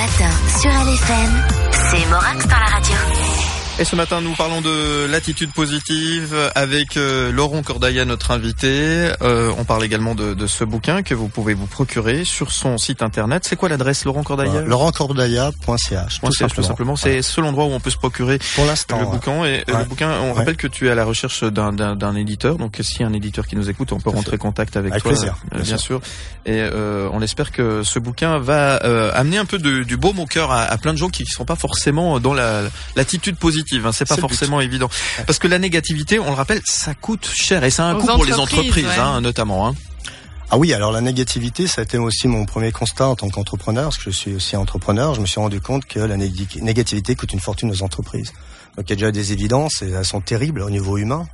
matin sur LFM, c'est Morax dans la radio. Et ce matin, nous parlons de l'attitude positive avec Laurent Cordailla, notre invité. On parle également de ce bouquin que vous pouvez vous procurer sur son site internet. C'est quoi l'adresse, Laurent Cordailla ? laurentcordailla.ch. Tout simplement. C'est le seul endroit où on peut se procurer pour l'instant, le bouquin. Et le bouquin, on rappelle que tu es à la recherche d'un éditeur. Donc, s'il y a un éditeur qui nous écoute, on peut rentrer en contact avec toi. Plaisir, bien sûr. Et on espère que ce bouquin va amener un peu du baume au cœur à plein de gens qui ne sont pas forcément dans l'attitude positive. C'est pas forcément évident. Parce que la négativité, on le rappelle, ça coûte cher. Et ça a un coût pour les entreprises, notamment. Ah oui, alors la négativité, ça a été aussi mon premier constat en tant qu'entrepreneur, parce que je suis aussi entrepreneur. Je me suis rendu compte que la négativité coûte une fortune aux entreprises. Donc il y a déjà des évidences, et elles sont terribles au niveau humain.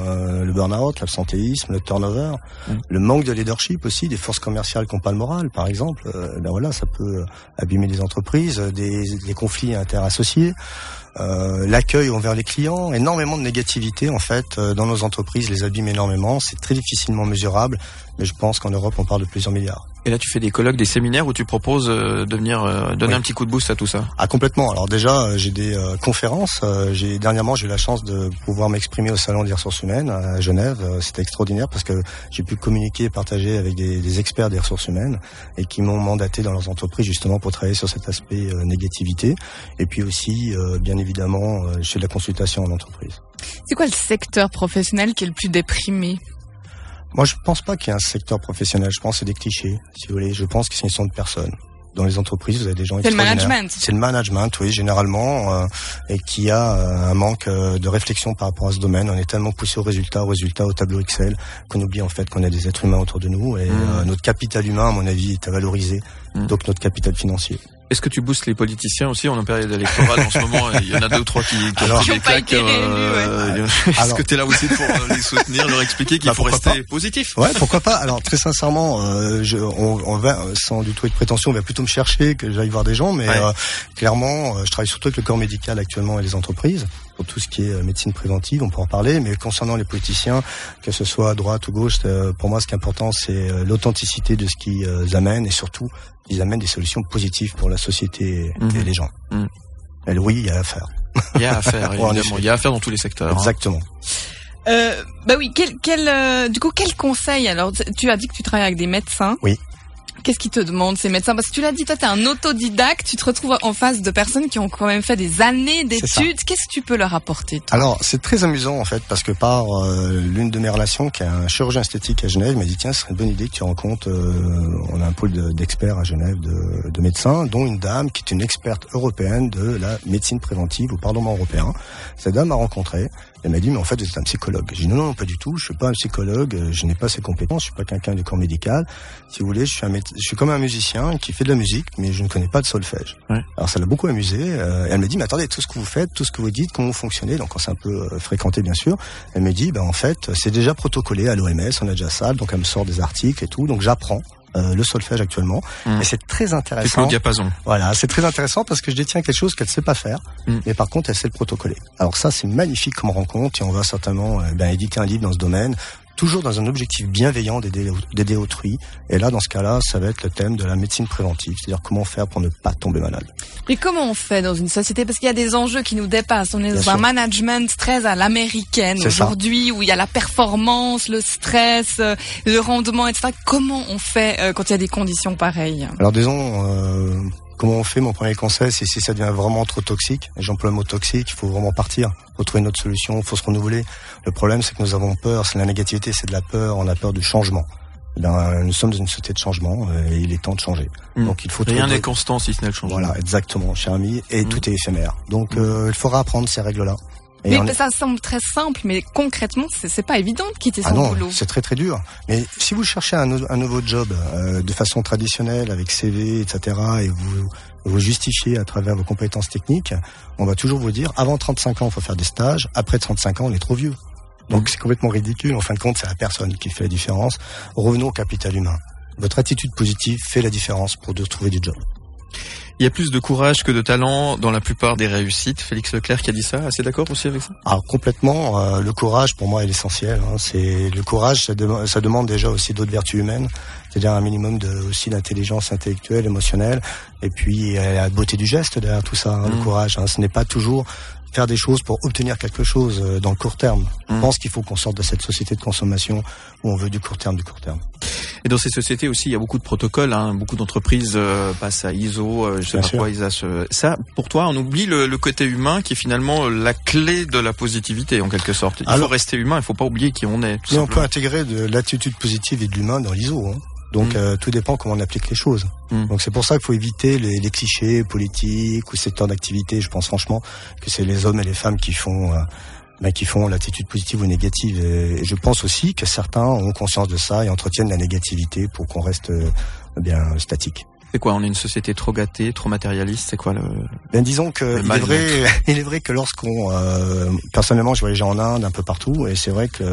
Le burn-out, l'absentéisme, le turnover, le manque de leadership aussi, des forces commerciales qui n'ont pas le moral, par exemple. Ça peut abîmer les entreprises, des conflits interassociés. L'accueil envers les clients, énormément de négativité en fait dans nos entreprises, les abîme énormément, c'est très difficilement mesurable, mais je pense qu'en Europe on parle de plusieurs milliards. Et là tu fais des colloques, des séminaires où tu proposes de venir donner un petit coup de boost à tout ça. Ah complètement, alors déjà j'ai des conférences, dernièrement j'ai eu la chance de pouvoir m'exprimer au salon des ressources humaines à Genève, c'était extraordinaire parce que j'ai pu communiquer et partager avec des experts des ressources humaines et qui m'ont mandaté dans leurs entreprises justement pour travailler sur cet aspect négativité, et puis aussi bien évidemment, je fais de la consultation en entreprise. C'est quoi le secteur professionnel qui est le plus déprimé ? Moi, je pense pas qu'il y ait un secteur professionnel. Je pense que c'est des clichés, si vous voulez. Je pense que c'est une question de personnes. Dans les entreprises, vous avez des gens extraordinaires. C'est le management. C'est le management, oui, généralement, et qui a un manque de réflexion par rapport à ce domaine. On est tellement poussé au résultat, au tableau Excel, qu'on oublie en fait qu'on a des êtres humains autour de nous. Et notre capital humain, à mon avis, est à valoriser. Donc notre capital financier. Est-ce que tu boostes les politiciens aussi? On est en période électorale en ce moment. Il y en a 2 ou 3 qui ont pris des claques. Est-ce que tu es là aussi pour les soutenir, leur expliquer qu'il faut rester positif? Ouais, pourquoi pas. Alors très sincèrement, on va, sans du tout être prétentieux, on va plutôt me chercher que j'aille voir des gens, mais clairement, je travaille surtout avec le corps médical actuellement et les entreprises pour tout ce qui est médecine préventive, on peut en parler, mais concernant les politiciens, que ce soit à droite ou gauche, pour moi ce qui est important c'est l'authenticité de ce qu'ils amènent, et surtout ils amènent des solutions positives pour la société et les gens. Et oui, il y a à faire. Il y a à faire, évidemment. Il y a à faire dans tous les secteurs. Exactement. Oui, du coup, quel conseil? Alors, tu as dit que tu travailles avec des médecins. Oui. Qu'est-ce qu'ils te demandent, ces médecins? Parce que tu l'as dit, toi, t'es un autodidacte, tu te retrouves en face de personnes qui ont quand même fait des années d'études. Qu'est-ce que tu peux leur apporter, toi? Alors, c'est très amusant, en fait, parce que par l'une de mes relations, qui est un chirurgien esthétique à Genève, il m'a dit, tiens, ce serait une bonne idée que tu rencontres, on a un pôle d'experts à Genève, de médecins, dont une dame qui est une experte européenne de la médecine préventive au Parlement européen. Cette dame m'a rencontré. Elle m'a dit, mais en fait, vous êtes un psychologue. J'ai dit, non, pas du tout. Je suis pas un psychologue. Je n'ai pas ces compétences. Je suis pas quelqu'un du corps médical. Si vous voulez, je suis comme un musicien qui fait de la musique, mais je ne connais pas de solfège. Ouais. Alors, ça l'a beaucoup amusé. Elle m'a dit, mais attendez, tout ce que vous faites, tout ce que vous dites, comment vous fonctionnez. Donc, on s'est un peu fréquenté, bien sûr. Elle m'a dit, en fait, c'est déjà protocolé à l'OMS. On a déjà ça. Donc, elle me sort des articles et tout. Donc, j'apprends le solfège actuellement, et c'est très intéressant. C'est au diapason. Voilà, c'est très intéressant parce que je détiens quelque chose qu'elle ne sait pas faire, mais par contre elle sait le protocoler. Alors ça, c'est magnifique comme rencontre, et on va certainement éditer un livre dans ce domaine, toujours dans un objectif bienveillant d'aider autrui. Et là, dans ce cas-là, ça va être le thème de la médecine préventive, c'est-à-dire comment faire pour ne pas tomber malade. Et comment on fait dans une société? Parce qu'il y a des enjeux qui nous dépassent. On est dans un management très à l'américaine aujourd'hui, où il y a la performance, le stress, le rendement, etc. Comment on fait quand il y a des conditions pareilles? Alors disons... Comment on fait? Mon premier conseil, c'est si ça devient vraiment trop toxique, et j'emploie le mot toxique, il faut vraiment partir. Il faut trouver une autre solution, il faut se renouveler. Le problème, c'est que nous avons peur, c'est la négativité, c'est de la peur, on a peur du changement. Nous sommes dans une société de changement, et il est temps de changer. Donc il faut rien n'est constant si ce n'est le changement. Voilà, exactement, cher ami, et tout est éphémère. Donc il faudra apprendre ces règles-là. Mais ça semble très simple, mais concrètement, c'est pas évident de quitter son boulot. C'est très très dur. Mais si vous cherchez un nouveau job de façon traditionnelle, avec CV, etc., et vous justifiez à travers vos compétences techniques, on va toujours vous dire, avant 35 ans, il faut faire des stages, après 35 ans, on est trop vieux. Donc c'est complètement ridicule. En fin de compte, c'est la personne qui fait la différence. Revenons au capital humain. Votre attitude positive fait la différence pour trouver du job. Il y a plus de courage que de talent dans la plupart des réussites. Félix Leclerc qui a dit ça. Assez d'accord aussi avec ça? Alors complètement. Le courage, pour moi, est l'essentiel. C'est le courage, ça demande déjà aussi d'autres vertus humaines, c'est-à-dire un minimum aussi d'intelligence intellectuelle, émotionnelle, et puis la beauté du geste derrière tout ça. Le courage, ce n'est pas toujours faire des choses pour obtenir quelque chose dans le court terme. Je pense qu'il faut qu'on sorte de cette société de consommation où on veut du court terme. Et dans ces sociétés aussi, il y a beaucoup de protocoles, beaucoup d'entreprises passent à ISO, je sais pas quoi, ISAS. Ça, pour toi, on oublie le côté humain qui est finalement la clé de la positivité en quelque sorte. Il faut rester humain, il faut pas oublier qui on est. Mais on peut intégrer de l'attitude positive et de l'humain dans l'ISO. Donc tout dépend comment on applique les choses. Donc c'est pour ça qu'il faut éviter les clichés politiques ou secteurs d'activité. Je pense franchement que c'est les hommes et les femmes qui font l'attitude positive ou négative. Et je pense aussi que certains ont conscience de ça et entretiennent la négativité pour qu'on reste statique. C'est quoi? On est une société trop gâtée, trop matérialiste. C'est quoi disons que il est vrai que lorsqu'on personnellement, je voyageais en Inde un peu partout et c'est vrai que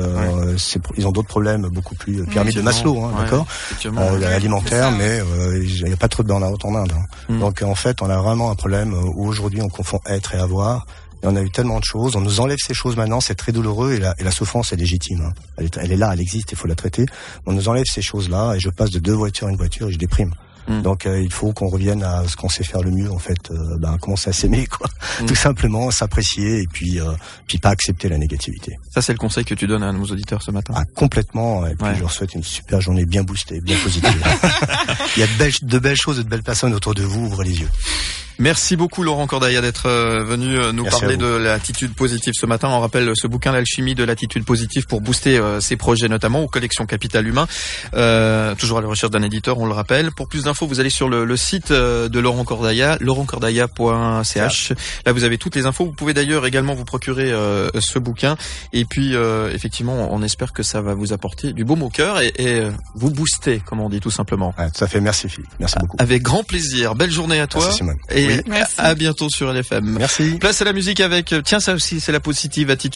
ils ont d'autres problèmes beaucoup plus pyramide de Maslow, d'accord, alimentaire, mais il n'y a pas trop de burn-out en Inde. Donc en fait, on a vraiment un problème où aujourd'hui on confond être et avoir. Et on a eu tellement de choses, on nous enlève ces choses maintenant, c'est très douloureux et la souffrance est légitime. Elle est là, elle existe, il faut la traiter. On nous enlève ces choses-là et je passe de 2 voitures à une voiture et je déprime. Donc il faut qu'on revienne à ce qu'on sait faire le mieux en fait, commencer à s'aimer tout simplement, s'apprécier et puis pas accepter la négativité. Ça c'est le conseil que tu donnes à nos auditeurs ce matin. Complètement, et puis je leur souhaite une super journée bien boostée, bien positive. Il y a de belles choses et de belles personnes autour de vous, ouvrez les yeux. Merci beaucoup Laurent Cordailla d'être venu nous parler de l'attitude positive ce matin. On rappelle ce bouquin, l'alchimie de l'attitude positive pour booster ses projets notamment aux collections Capital Humain. Toujours à la recherche d'un éditeur, on le rappelle. Pour plus d'infos, vous allez sur le site de Laurent Cordailla, laurentcordailla.ch. Là, vous avez toutes les infos. Vous pouvez d'ailleurs également vous procurer ce bouquin. Et puis, effectivement, on espère que ça va vous apporter du baume au cœur et vous booster, comme on dit tout simplement. Tout à fait. Merci Philippe. Merci beaucoup. Avec grand plaisir. Belle journée à toi. Merci Simone. Et à bientôt sur LFM. Merci. Place à la musique avec, tiens, ça aussi, c'est la positive attitude.